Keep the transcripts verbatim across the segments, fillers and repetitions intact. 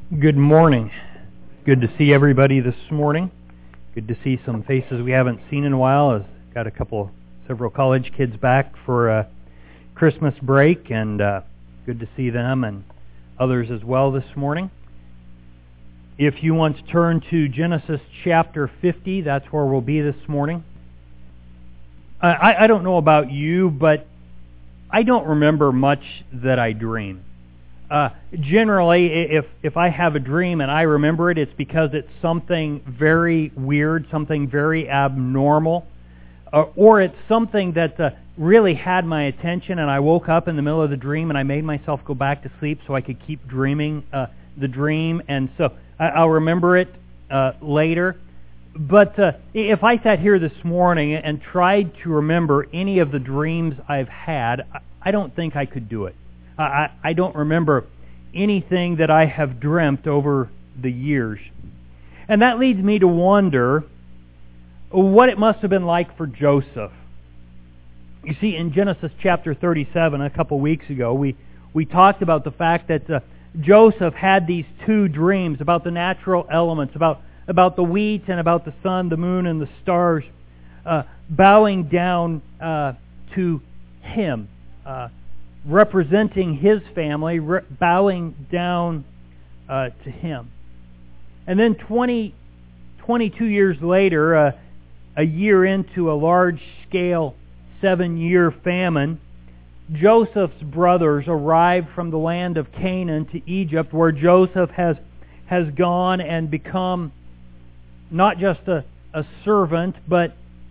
Good morning. Good to see everybody this morning. Good to see some faces we haven't seen in a while. I've got a couple, several college kids back for uh, Christmas break, and uh, good to see them and others as well this morning. If you want to turn to Genesis chapter fifty, that's where we'll be this morning. I, I don't know about you, but I don't remember much that I dream. Uh, generally, if if I have a dream and I remember it, it's because it's something very weird, something very abnormal, uh, or it's something that uh, really had my attention, and I woke up in the middle of the dream and I made myself go back to sleep so I could keep dreaming uh, the dream, and so I, I'll remember it uh, later. But uh, if I sat here this morning and tried to remember any of the dreams I've had, I don't think I could do it. I, I don't remember anything that I have dreamt over the years. And that leads me to wonder what it must have been like for Joseph. You see, in Genesis chapter thirty-seven, a couple weeks ago, we, we talked about the fact that uh, Joseph had these two dreams about the natural elements, about, about the wheat and about the sun, the moon, and the stars, uh, bowing down uh, to him. Uh, representing his family, re- bowing down uh, to him. And then twenty, twenty-two years later, uh, a year into a large-scale seven-year famine, Joseph's brothers arrived from the land of Canaan to Egypt, where Joseph has, has gone and become not just a, a servant, but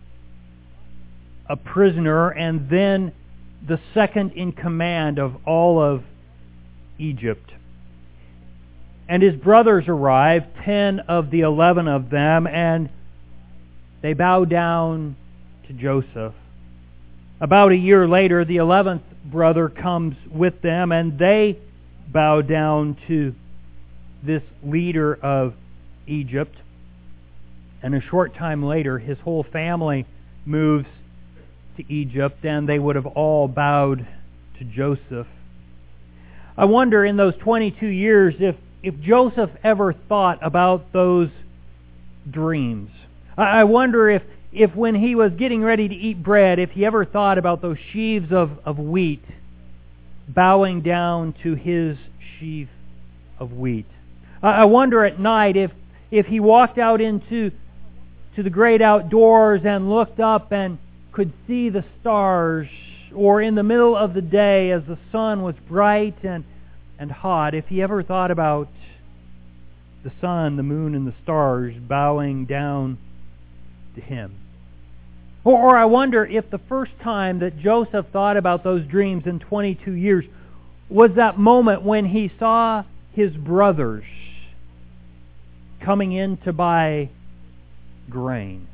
a prisoner, and then the second in command of all of Egypt. And his brothers arrived, ten of the eleven of them, and they bow down to Joseph. About a year later, the eleventh brother comes with them, and they bow down to this leader of Egypt. And a short time later, his whole family moves to Egypt, and they would have all bowed to Joseph. I wonder in those twenty-two years if, if Joseph ever thought about those dreams. I wonder if, if when he was getting ready to eat bread, if he ever thought about those sheaves of, of wheat bowing down to his sheaf of wheat. I wonder at night if, if he walked out into to the great outdoors and looked up and could see the stars, or in the middle of the day as the sun was bright and, and hot, if he ever thought about the sun, the moon, and the stars bowing down to him. Or, or I wonder if the first time that Joseph thought about those dreams in twenty-two years was that moment when he saw his brothers coming in to buy grain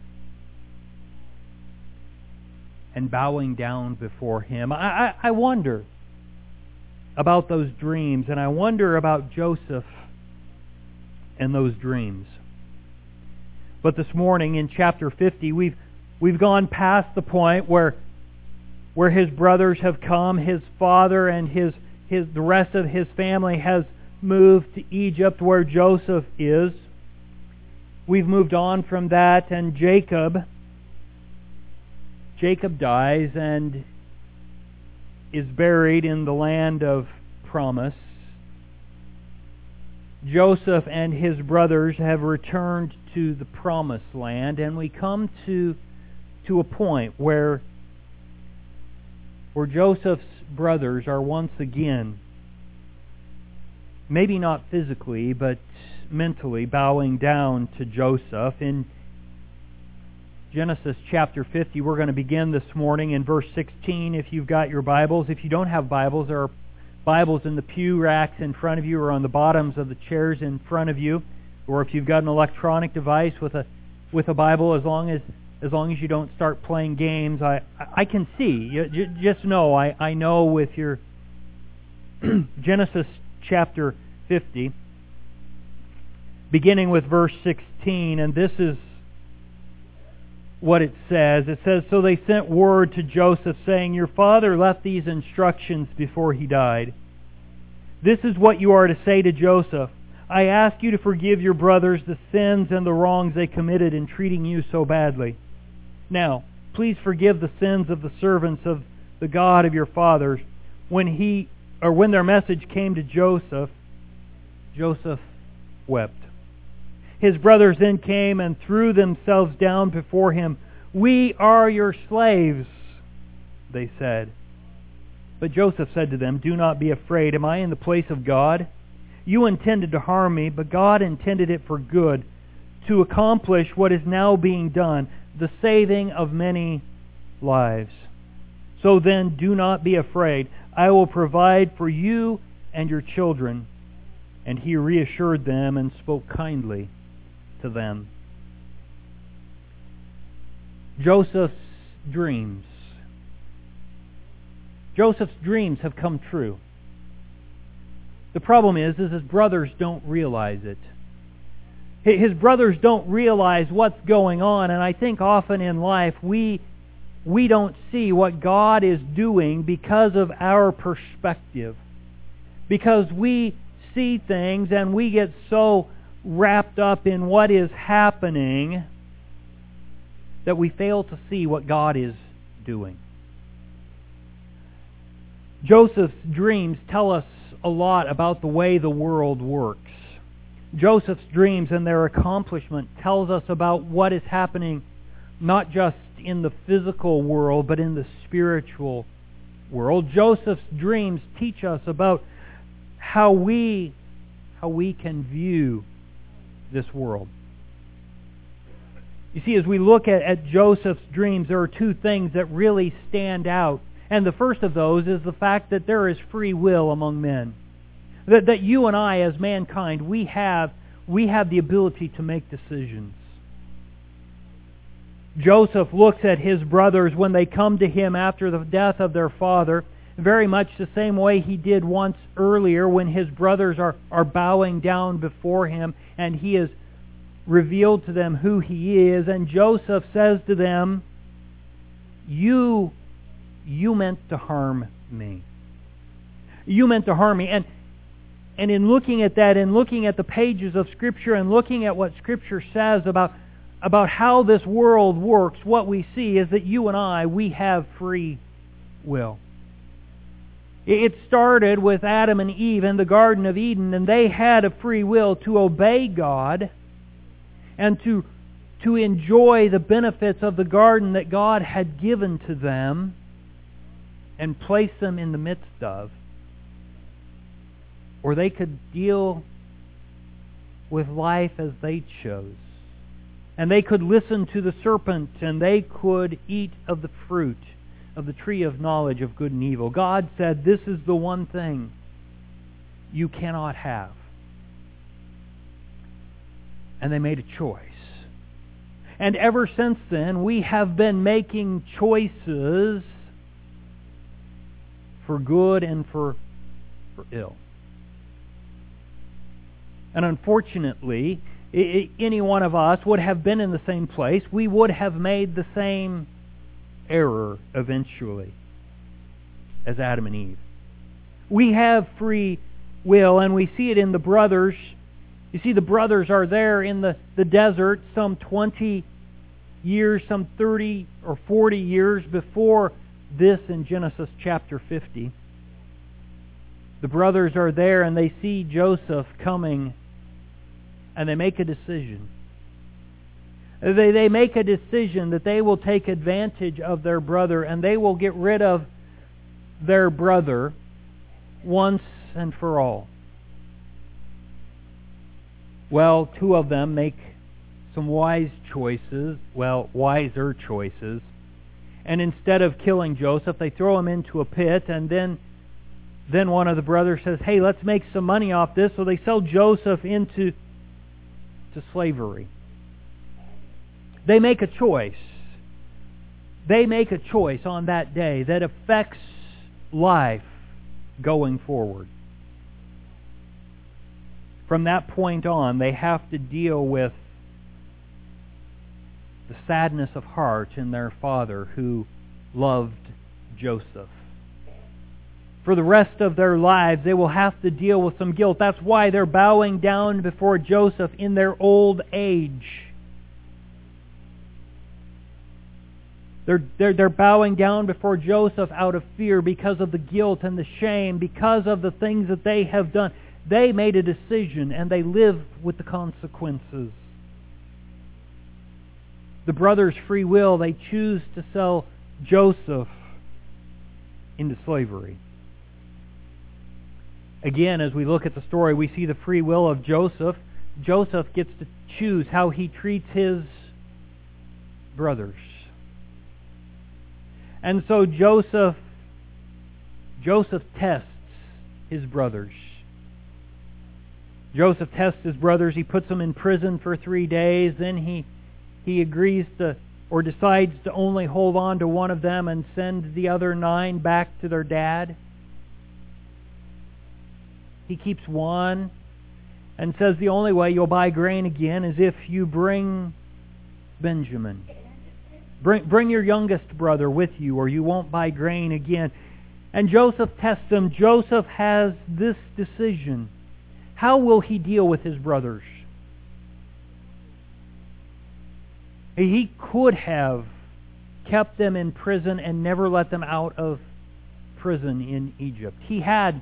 and bowing down before him. I, I, I wonder about those dreams, and I wonder about Joseph and those dreams. But this morning in chapter fifty, we've we've gone past the point where where his brothers have come, his father and his his the rest of his family has moved to Egypt, where Joseph is. We've moved on from that, and Jacob Jacob dies and is buried in the land of promise. Joseph and his brothers have returned to the promised land, and we come to to a point where where Joseph's brothers are once again, maybe not physically, but mentally bowing down to Joseph. In Genesis chapter fifty, we're going to begin this morning in verse sixteen. If you've got your Bibles, if you don't have Bibles, there are Bibles in the pew racks in front of you or on the bottoms of the chairs in front of you. Or if you've got an electronic device with a with a Bible, as long as as long as you don't start playing games, I I can see. You, just know, I, I know with your Genesis chapter fifty, beginning with verse sixteen, and this is what it says. It says, "So they sent word to Joseph, saying, 'Your father left these instructions before he died. This is what you are to say to Joseph. I ask you to forgive your brothers the sins and the wrongs they committed in treating you so badly. Now, please forgive the sins of the servants of the God of your fathers. When he or when their message came to Joseph, Joseph wept. His brothers then came and threw themselves down before him. We are your slaves, they said. But Joseph said to them, do not be afraid. Am I in the place of God? You intended to harm me, but God intended it for good, to accomplish what is now being done, the saving of many lives. So then, do not be afraid. I will provide for you and your children. And he reassured them and spoke kindly to them. Joseph's dreams. Joseph's dreams have come true. The problem is, is his brothers don't realize it. His brothers don't realize what's going on, and I think often in life we we don't see what God is doing because of our perspective. Because we see things and we get so wrapped up in what is happening that we fail to see what God is doing. Joseph's dreams tell us a lot about the way the world works. Joseph's dreams and their accomplishment tells us about what is happening not just in the physical world, but in the spiritual world. Joseph's dreams teach us about how we how we can view this world. You see, as we look at, at Joseph's dreams, there are two things that really stand out. And the first of those is the fact that there is free will among men. That, that you and I, as mankind, we have, we have the ability to make decisions. Joseph looks at his brothers when they come to him after the death of their father, very much the same way he did once earlier when his brothers are, are bowing down before him and he has revealed to them who he is. And Joseph says to them, You, you meant to harm me. You meant to harm me. And And in looking at that, and looking at the pages of Scripture, and looking at what Scripture says about, about how this world works, what we see is that you and I, we have free will. It started with Adam and Eve in the Garden of Eden, and they had a free will to obey God and to, to enjoy the benefits of the garden that God had given to them and place them in the midst of. Or they could deal with life as they chose. And they could listen to the serpent, and they could eat of the fruit of the tree of knowledge of good and evil. God said, this is the one thing you cannot have. And they made a choice. And ever since then, we have been making choices for good and for, for ill. And unfortunately, any one of us would have been in the same place. We would have made the same error eventually as Adam and Eve. We have free will, and we see it in the brothers. You see, the brothers are there in the, the desert some twenty years, some thirty or forty years before this in Genesis chapter fifty. The brothers are there, and they see Joseph coming, and they make a decision. They, they make a decision that they will take advantage of their brother, and they will get rid of their brother once and for all. Well, two of them make some wise choices, well, wiser choices. And instead of killing Joseph, they throw him into a pit, and then then one of the brothers says, hey, let's make some money off this. So they sell Joseph into to slavery. They make a choice. They make a choice on that day that affects life going forward. From that point on, they have to deal with the sadness of heart in their father who loved Joseph. for the rest of their lives. They will have to deal with some guilt. That's why they're bowing down before Joseph in their old age. They're, they're, they're bowing down before Joseph out of fear because of the guilt and the shame, because of the things that they have done. They made a decision and they live with the consequences. The brothers' free will, they choose to sell Joseph into slavery. Again, as we look at the story, we see the free will of Joseph. Joseph gets to choose how he treats his brothers. And so Joseph, Joseph tests his brothers. Joseph tests his brothers. He puts them in prison for three days. Then he he agrees to, or decides to only hold on to one of them and send the other nine back to their dad. He keeps one and says the only way you'll buy grain again is if you bring Benjamin. Bring, bring your youngest brother with you or you won't buy grain again. And Joseph tests them. Joseph has this decision. How will he deal with his brothers? He could have kept them in prison and never let them out of prison in Egypt. He had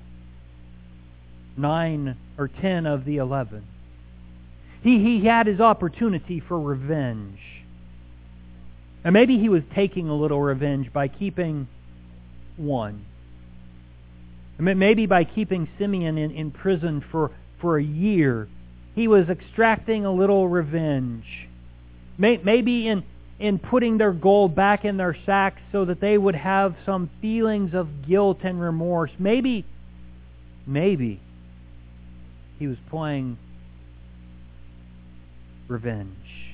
nine or ten of the eleven. He, he had his opportunity for revenge. And maybe he was taking a little revenge by keeping one. Maybe by keeping Simeon in, in prison for, for a year, he was extracting a little revenge. Maybe in, in putting their gold back in their sacks so that they would have some feelings of guilt and remorse. Maybe, maybe he was playing revenge.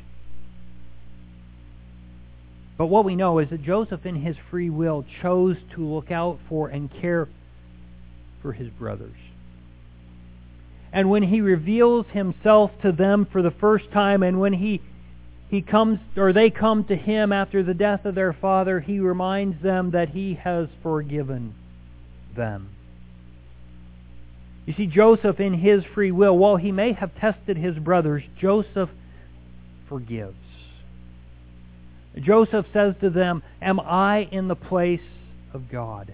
But what we know is that Joseph, in his free will, chose to look out for and care for his brothers. And when he reveals himself to them for the first time, and when he he comes or they come to him after the death of their father, he reminds them that he has forgiven them. You see, Joseph, in his free will, while he may have tested his brothers, Joseph forgives. Joseph says to them, "Am I in the place of God?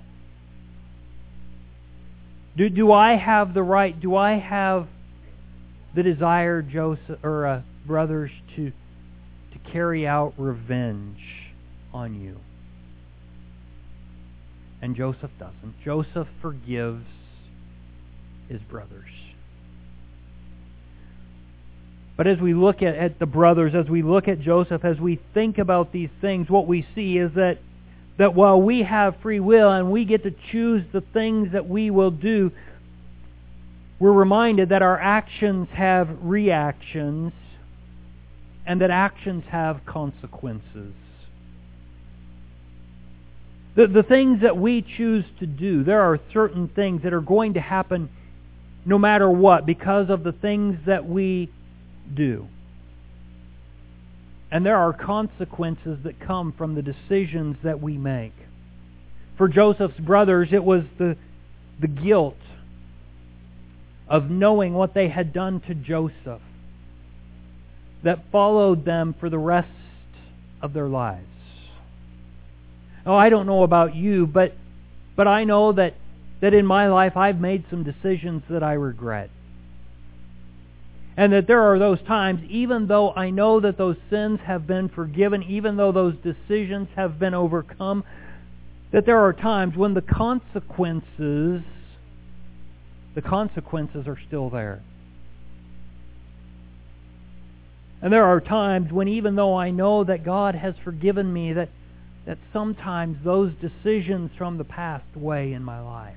Do, do I have the right, do I have the desire, Joseph or uh, brothers, to, to carry out revenge on you?" And Joseph doesn't. Joseph forgives his brothers. But as we look at, at the brothers, as we look at Joseph, as we think about these things, what we see is that, that while we have free will and we get to choose the things that we will do, we're reminded that our actions have reactions and that actions have consequences. The, the things that we choose to do, there are certain things that are going to happen no matter what because of the things that we do. And there are consequences that come from the decisions that we make. For Joseph's brothers, it was the, the guilt of knowing what they had done to Joseph that followed them for the rest of their lives. Oh, I don't know about you, but but I know that, that in my life I've made some decisions that I regret. And that there are those times, even though I know that those sins have been forgiven, even though those decisions have been overcome, that there are times when the consequences, the consequences are still there. And there are times when even though I know that God has forgiven me, that, that sometimes those decisions from the past weigh in my life.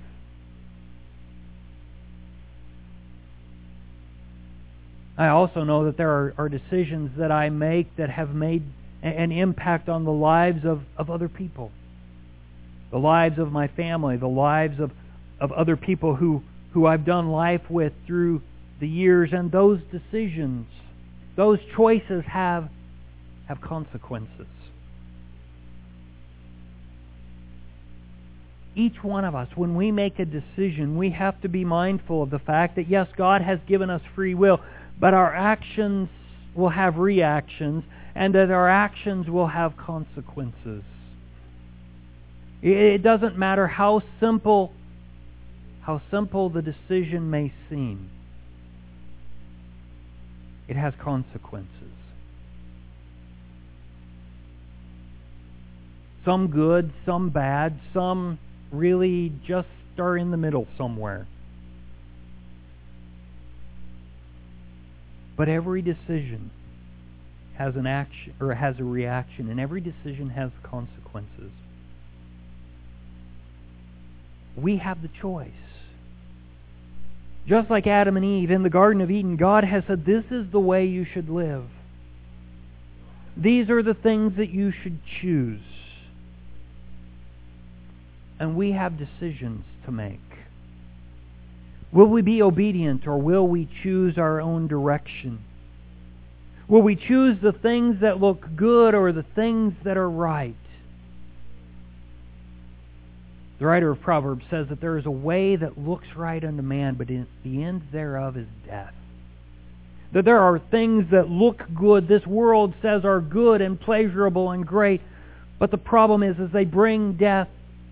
I also know that there are, are decisions that I make that have made an impact on the lives of, of other people. The lives of my family, the lives of, of other people who, who I've done life with through the years. And those decisions, those choices have, have consequences. each one of us, when we make a decision, we have to be mindful of the fact that, yes, God has given us free will, but our actions will have reactions, and that our actions will have consequences. It doesn't matter how simple, how simple the decision may seem. It has consequences. Some good, some bad, some really just are in the middle somewhere. But every decision has an action or has a reaction, and every decision has consequences. We have the choice. Just like Adam and Eve in the Garden of Eden, God has said, this is the way you should live. These are the things that you should choose. And we have decisions to make. Will we be obedient, or will we choose our own direction? Will we choose the things that look good or the things that are right? The writer of Proverbs says that there is a way that looks right unto man, but in the end thereof is death. That there are things that look good, this world says are good and pleasurable and great, but the problem is, is they bring death.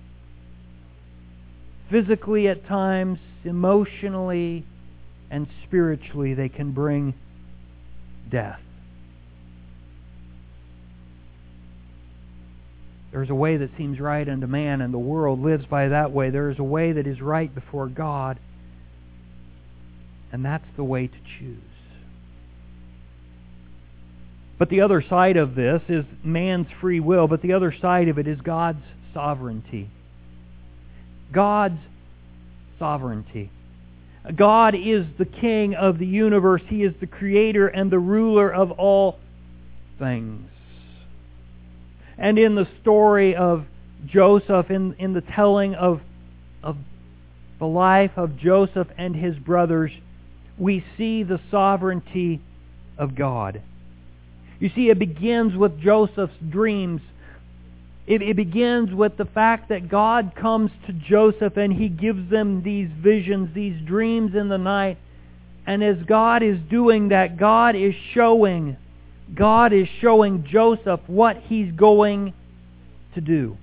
Physically at times, emotionally, and spiritually, they can bring death. There's a way that seems right unto man, and the world lives by that way. There is a way that is right before God, and that's the way to choose. But the other side of this is man's free will, but the other side of it is God's sovereignty. God's sovereignty. God is the King of the universe. He is the Creator and the ruler of all things. And in the story of Joseph, in, in the telling of, of the life of Joseph and his brothers, we see the sovereignty of God. You see, it begins with Joseph's dreams. It, it begins with the fact that God comes to Joseph and He gives them these visions, these dreams in the night. And as God is doing that, God is showing, God is showing Joseph what He's going to do.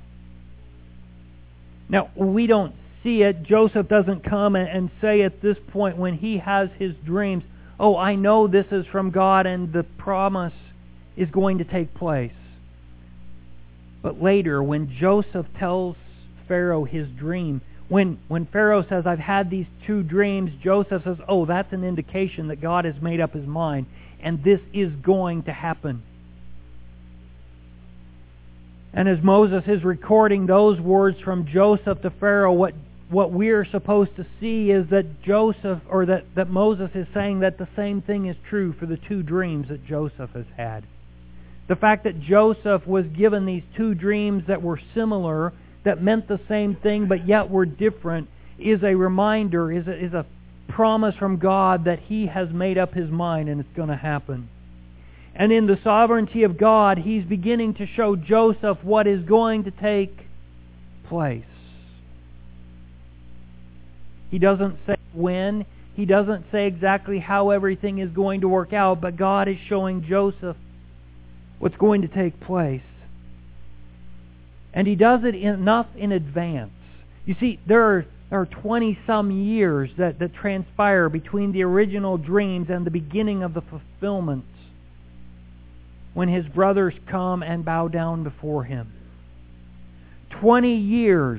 Now, we don't see it. Joseph doesn't come and, and say at this point when he has his dreams, oh, I know this is from God and the promise is going to take place. But later, when Joseph tells Pharaoh his dream, when, when Pharaoh says, I've had these two dreams, Joseph says, oh, that's an indication that God has made up His mind, and this is going to happen. And as Moses is recording those words from Joseph to Pharaoh, what, what we're supposed to see is that Joseph, or that, that Moses is saying that the same thing is true for the two dreams that Joseph has had. The fact that Joseph was given these two dreams that were similar, that meant the same thing but yet were different, is a reminder, is a, is a promise from God that He has made up His mind and it's going to happen. And in the sovereignty of God, He's beginning to show Joseph what is going to take place. He doesn't say when, He doesn't say exactly how everything is going to work out, but God is showing Joseph what's going to take place. And He does it enough in advance. You see, there are, there are twenty-some years that, that transpire between the original dreams and the beginning of the fulfillments when his brothers come and bow down before him. Twenty years.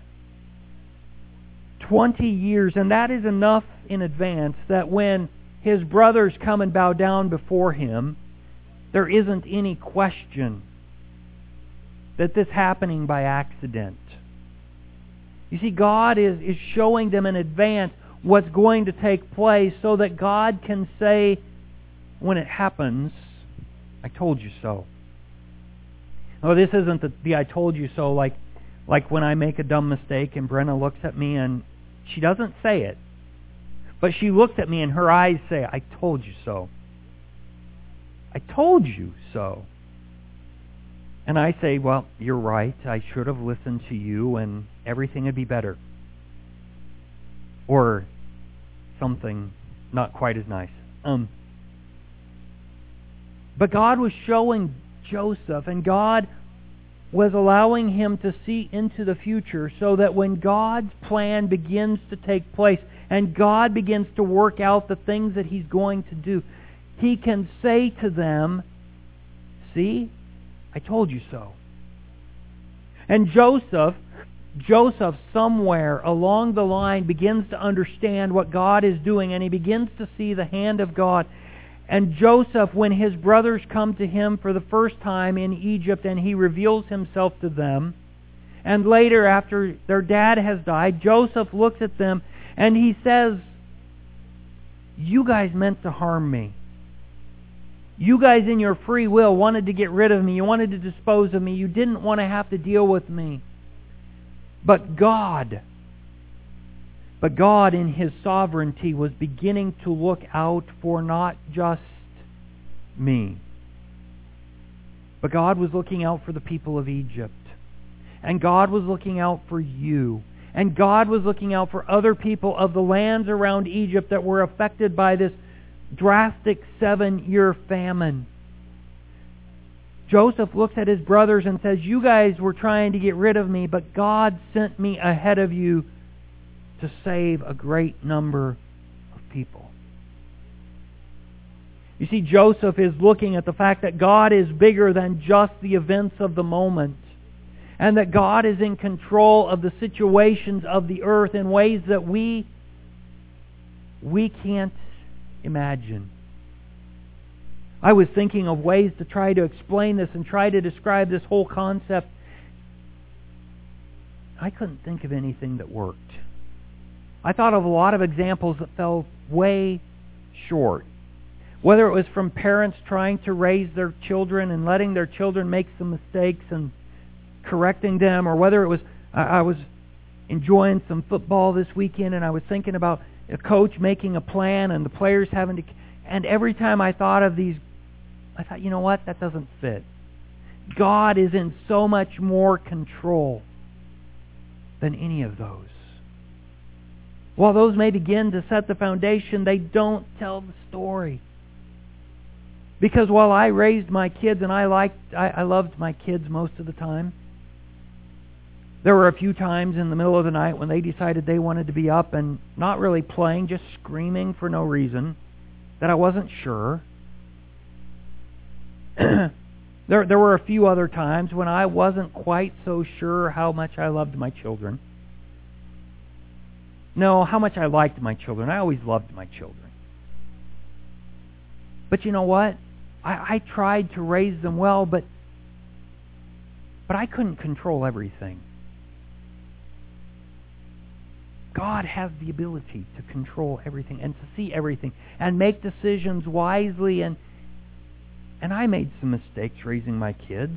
Twenty years. And that is enough in advance that when his brothers come and bow down before him, there isn't any question that this is happening by accident. You see, God is, is showing them in advance what's going to take place so that God can say, when it happens, I told you so. Oh, this isn't the, the I told you so like, like when I make a dumb mistake and Brenna looks at me and she doesn't say it, but she looks at me and her eyes say, I told you so. I told you so. And I say, well, you're right. I should have listened to you and everything would be better. Or something not quite as nice. Um, but God was showing Joseph, and God was allowing him to see into the future so that when God's plan begins to take place and God begins to work out the things that He's going to do, he can say to them, see, I told you so. And Joseph, Joseph somewhere along the line begins to understand what God is doing, and he begins to see the hand of God. And Joseph, when his brothers come to him for the first time in Egypt and he reveals himself to them, and later after their dad has died, Joseph looks at them and he says, you guys meant to harm me. You guys in your free will wanted to get rid of me. You wanted to dispose of me. You didn't want to have to deal with me. But God, but God in His sovereignty was beginning to look out for not just me, but God was looking out for the people of Egypt. And God was looking out for you. And God was looking out for other people of the lands around Egypt that were affected by this drastic seven-year famine. Joseph looks at his brothers and says, you guys were trying to get rid of me, but God sent me ahead of you to save a great number of people. You see, Joseph is looking at the fact that God is bigger than just the events of the moment, and that God is in control of the situations of the earth in ways that we we can't imagine. I was thinking of ways to try to explain this and try to describe this whole concept. I couldn't think of anything that worked. I thought of a lot of examples that fell way short. Whether it was from parents trying to raise their children and letting their children make some mistakes and correcting them, or whether it was, I was enjoying some football this weekend and I was thinking about a coach making a plan and the players having to, and every time I thought of these, I thought, you know what, that doesn't fit. God is in so much more control than any of those. While those may begin to set the foundation, they don't tell the story. Because while I raised my kids and I liked, I, I loved my kids most of the time, there were a few times in the middle of the night when they decided they wanted to be up and not really playing, just screaming for no reason, that I wasn't sure. there, there were a few other times when I wasn't quite so sure how much I loved my children. No, how much I liked my children. I always loved my children. But you know what? I, I tried to raise them well, but but I couldn't control everything. God has the ability to control everything and to see everything and make decisions wisely, and and I made some mistakes raising my kids.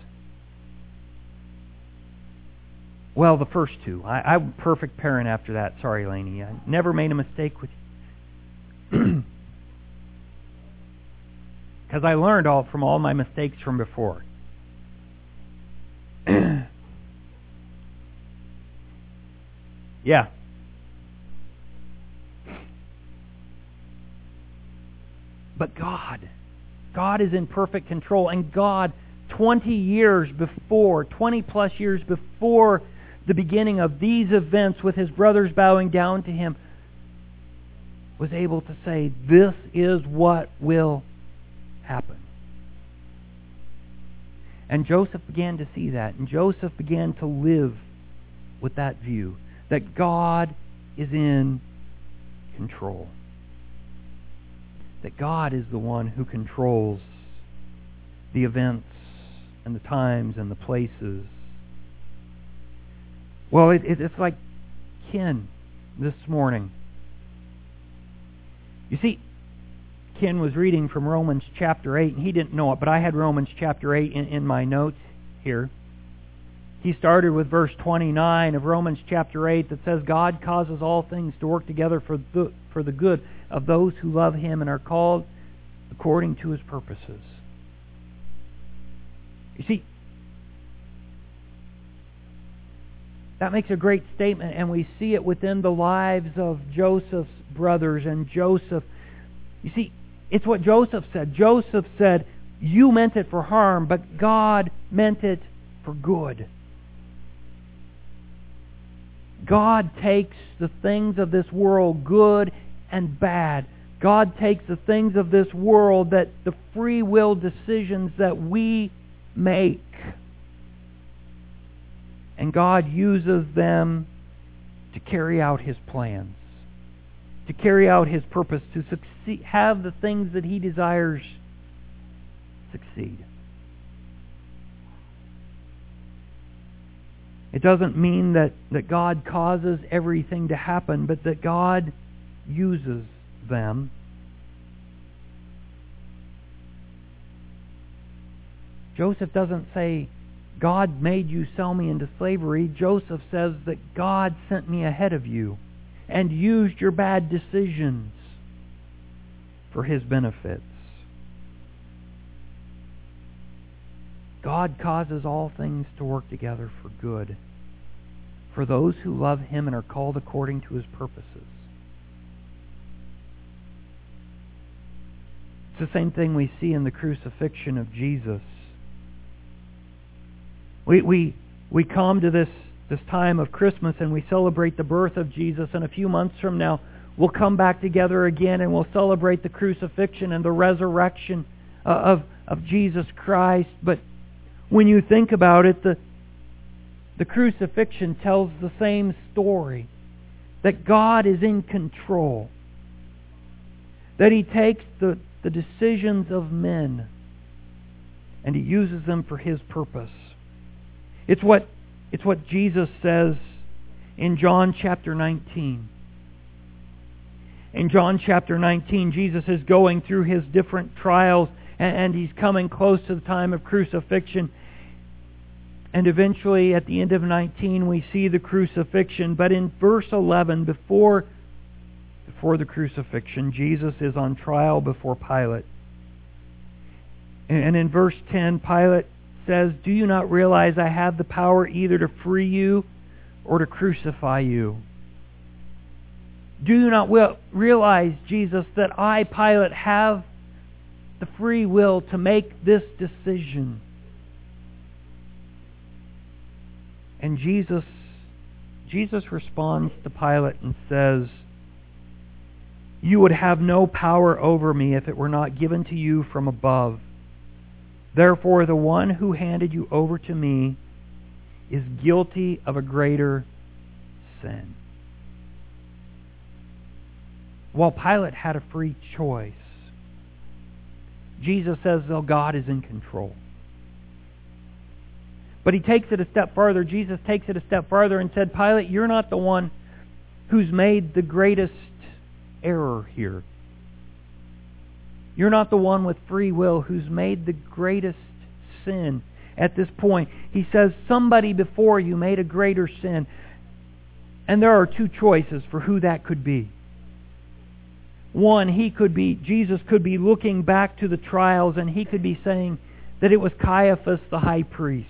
Well, the first two. I, I'm a perfect parent after that. Sorry, Lainey. I never made a mistake with you. Because I learned all from all my mistakes from before. Yeah. But God, God is in perfect control, and God, twenty years before, twenty plus years before the beginning of these events with His brothers bowing down to Him, was able to say, this is what will happen. And Joseph began to see that, and Joseph began to live with that view, that God is in control. That God is the one who controls the events and the times and the places. Well, it, it, it's like Ken this morning. You see, Ken was reading from Romans chapter eight, and he didn't know it, but I had Romans chapter eight in, in my notes here. He started with verse twenty-nine of Romans chapter eight that says, God causes all things to work together for the, for the good of those who love Him and are called according to His purposes. You see, That makes a great statement, and we see it within the lives of Joseph's brothers and Joseph. You see, it's what Joseph said. Joseph said, you meant it for harm, but God meant it for good. God takes the things of this world, good and bad. God takes the things of this world, that the free will decisions that we make, and God uses them to carry out His plans, to carry out His purpose, to succeed, have the things that He desires succeed. It doesn't mean that, that God causes everything to happen, but that God uses them. Joseph doesn't say, God made you sell me into slavery. Joseph says that God sent me ahead of you and used your bad decisions for His benefits. God causes all things to work together for good for those who love Him and are called according to His purposes. It's the same thing we see in the crucifixion of Jesus. We we we come to this, this time of Christmas and we celebrate the birth of Jesus, and a few months from now we'll come back together again and we'll celebrate the crucifixion and the resurrection uh, of, of Jesus Christ. But when you think about it, the, the crucifixion tells the same story, that God is in control, that He takes the, the decisions of men and He uses them for His purpose. It's what, it's what Jesus says in John chapter nineteen. In John chapter nineteen, Jesus is going through His different trials, and, and He's coming close to the time of crucifixion. And eventually, at the end of nineteen, we see the crucifixion. But in verse eleven, before, before the crucifixion, Jesus is on trial before Pilate. And in verse ten, Pilate says, do you not realize I have the power either to free you or to crucify you? Do you not will, realize, Jesus, that I, Pilate, have the free will to make this decision? And Jesus, Jesus responds to Pilate and says, you would have no power over me if it were not given to you from above. Therefore, the one who handed you over to me is guilty of a greater sin. While Pilate had a free choice, Jesus says, though, God is in control. But He takes it a step further. Jesus takes it a step further and said, Pilate, you're not the one who's made the greatest error here. You're not the one with free will who's made the greatest sin at this point. He says somebody before you made a greater sin. And there are two choices for who that could be. One, he could be, Jesus could be looking back to the trials and He could be saying that it was Caiaphas the high priest.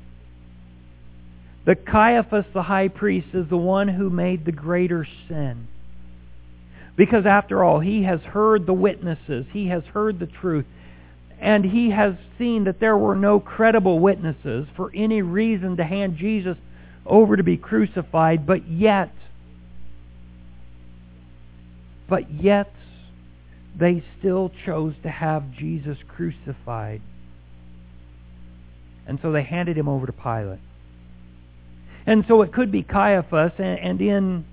That Caiaphas the high priest is the one who made the greater sin. Because after all, he has heard the witnesses. He has heard the truth. And he has seen that there were no credible witnesses for any reason to hand Jesus over to be crucified. But yet, but yet, they still chose to have Jesus crucified. And so they handed Him over to Pilate. And so it could be Caiaphas, and in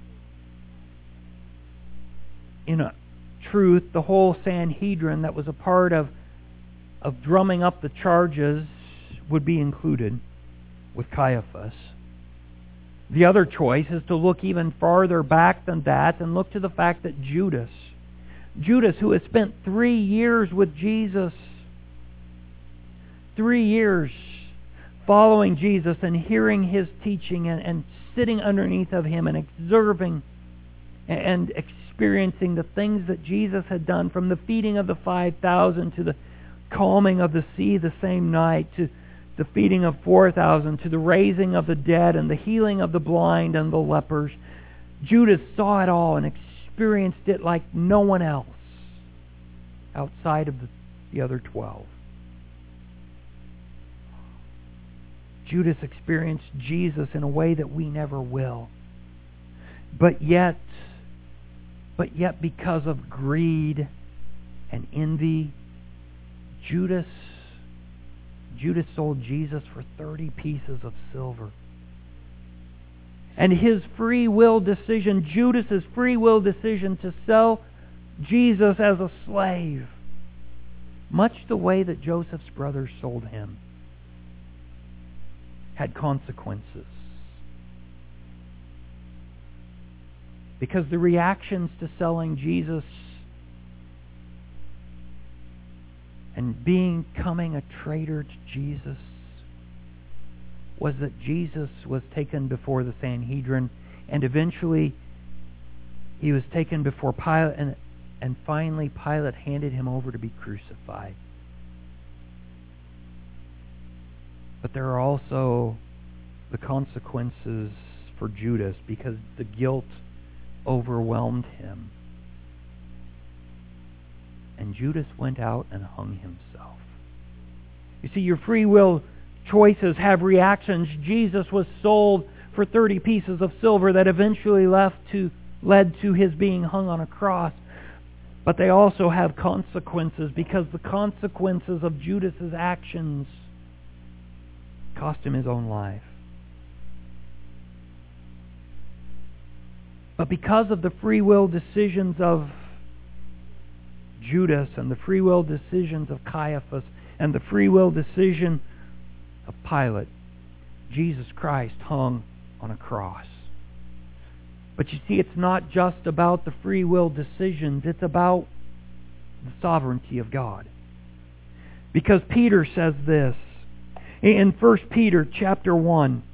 in a truth, the whole Sanhedrin that was a part of, of drumming up the charges would be included with Caiaphas. The other choice is to look even farther back than that and look to the fact that Judas, Judas, who has spent three years with Jesus, three years following Jesus and hearing His teaching and, and sitting underneath of Him and observing and experiencing the things that Jesus had done, from the feeding of the five thousand to the calming of the sea the same night, to, the feeding of four thousand, to the raising of the dead and the healing of the blind and the lepers. Judas saw it all and experienced it like no one else outside of the, the other twelve. Judas experienced Jesus in a way that we never will. But yet, but yet because of greed and envy, Judas, Judas sold Jesus for thirty pieces of silver. And his free will decision, Judas's free will decision to sell Jesus as a slave, much the way that Joseph's brothers sold him, had consequences. Because the reactions to selling Jesus and being becoming a traitor to Jesus was that Jesus was taken before the Sanhedrin, and eventually he was taken before Pilate, and, and finally Pilate handed him over to be crucified. But there are also the consequences for Judas because the guilt overwhelmed him. And Judas went out and hung himself. You see, your free will choices have reactions. Jesus was sold for thirty pieces of silver that eventually left to, led to his being hung on a cross. But they also have consequences, because the consequences of Judas's actions cost him his own life. But because of the free will decisions of Judas and the free will decisions of Caiaphas and the free will decision of Pilate, Jesus Christ hung on a cross. But you see, it's not just about the free will decisions, it's about the sovereignty of God. Because Peter says this in First Peter chapter one,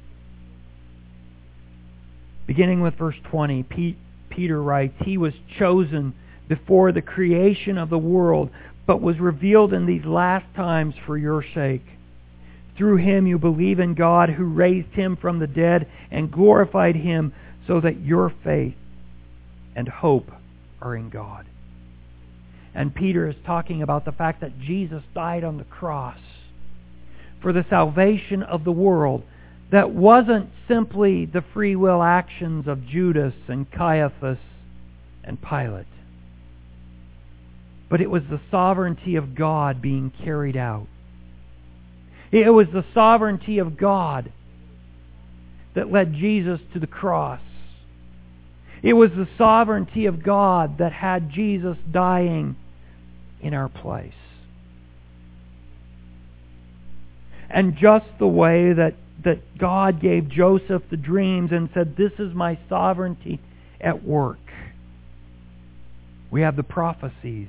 beginning with verse twenty, Peter writes, "He was chosen before the creation of the world, but was revealed in these last times for your sake. Through him you believe in God, who raised him from the dead and glorified him, so that your faith and hope are in God." And Peter is talking about the fact that Jesus died on the cross for the salvation of the world. That wasn't simply the free will actions of Judas and Caiaphas and Pilate, but it was the sovereignty of God being carried out. It was the sovereignty of God that led Jesus to the cross. It was the sovereignty of God that had Jesus dying in our place. And just the way that, that God gave Joseph the dreams and said, "This is my sovereignty at work," we have the prophecies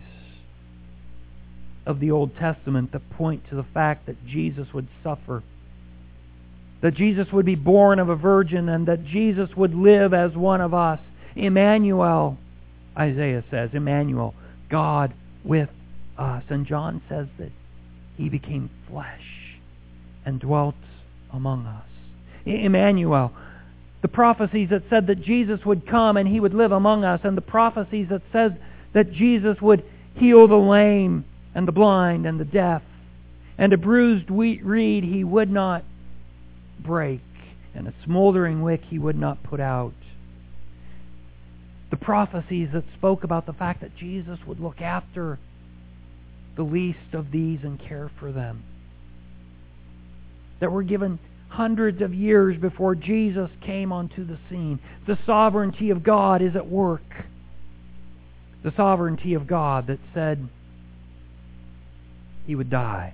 of the Old Testament that point to the fact that Jesus would suffer, that Jesus would be born of a virgin, and that Jesus would live as one of us. Emmanuel, Isaiah says, Emmanuel, God with us. And John says that he became flesh and dwelt among us. Emmanuel, the prophecies that said that Jesus would come and he would live among us, and the prophecies that said that Jesus would heal the lame and the blind and the deaf, and a bruised wheat reed he would not break, and a smoldering wick he would not put out. The prophecies that spoke about the fact that Jesus would look after the least of these and care for them, that were given hundreds of years before Jesus came onto the scene. The sovereignty of God is at work. The sovereignty of God that said he would die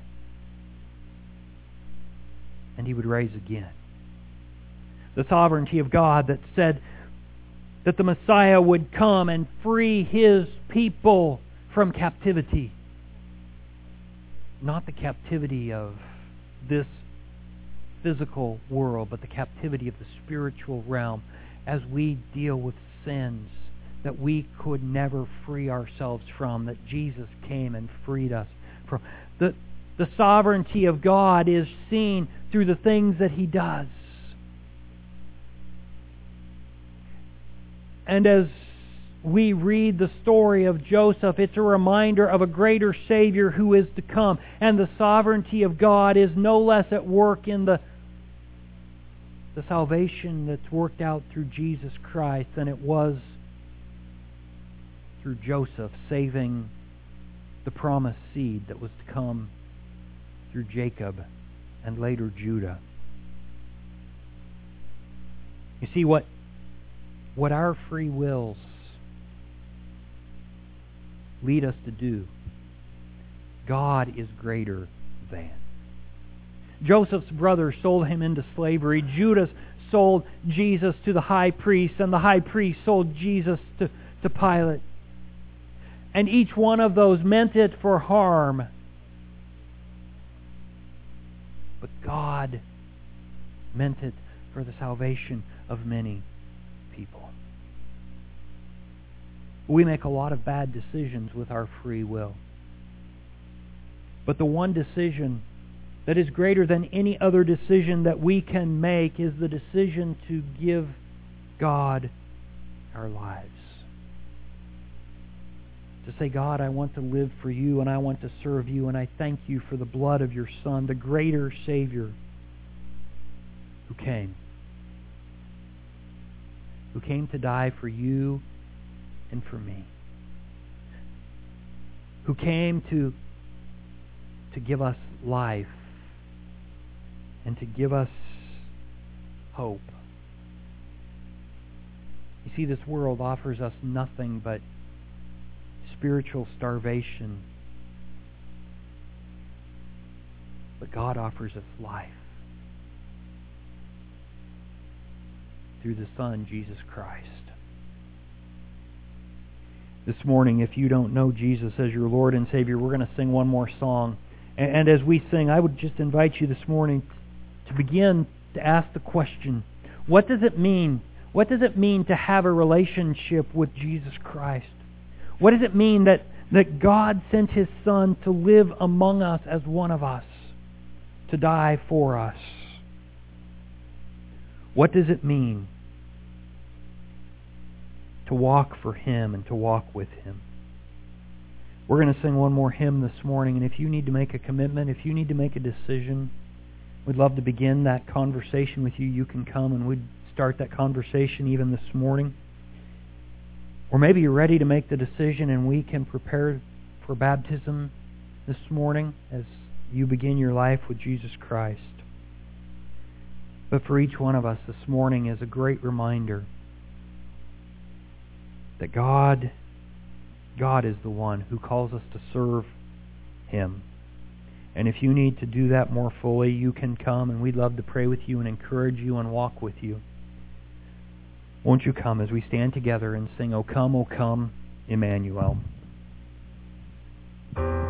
and he would rise again. The sovereignty of God that said that the Messiah would come and free his people from captivity. Not the captivity of this physical world, but the captivity of the spiritual realm, as we deal with sins that we could never free ourselves from, that Jesus came and freed us from. The, The sovereignty of God is seen through the things that He does. And as we read the story of Joseph, it's a reminder of a greater Savior who is to come. And the sovereignty of God is no less at work in the, the salvation that's worked out through Jesus Christ than it was through Joseph saving the promised seed that was to come through Jacob and later Judah. You see, what, what our free wills lead us to do, God is greater than. Joseph's brothers sold him into slavery. Judas sold Jesus to the high priest, and the high priest sold Jesus to, to Pilate. And each one of those meant it for harm. But God meant it for the salvation of many people. We make a lot of bad decisions with our free will. But the one decision that is greater than any other decision that we can make is the decision to give God our lives. To say, God, I want to live for You and I want to serve You, and I thank You for the blood of Your Son, the greater Savior who came. Who came to die for you and for me. Who came to, to give us life and to give us hope. You see, this world offers us nothing but spiritual starvation. But God offers us life through the Son, Jesus Christ. This morning, if you don't know Jesus as your Lord and Savior, we're going to sing one more song. And, and as we sing, I would just invite you this morning to begin to ask the question, what does it mean? What does it mean to have a relationship with Jesus Christ? What does it mean that, that God sent His Son to live among us as one of us, to die for us? What does it mean to walk for Him and to walk with Him? We're going to sing one more hymn this morning, and if you need to make a commitment, if you need to make a decision, we'd love to begin that conversation with you. You can come and we'd start that conversation even this morning. Or maybe you're ready to make the decision and we can prepare for baptism this morning as you begin your life with Jesus Christ. But for each one of us this morning is a great reminder that God, God is the one who calls us to serve Him. And if you need to do that more fully, you can come and we'd love to pray with you and encourage you and walk with you. Won't you come as we stand together and sing, O come, O come, Emmanuel.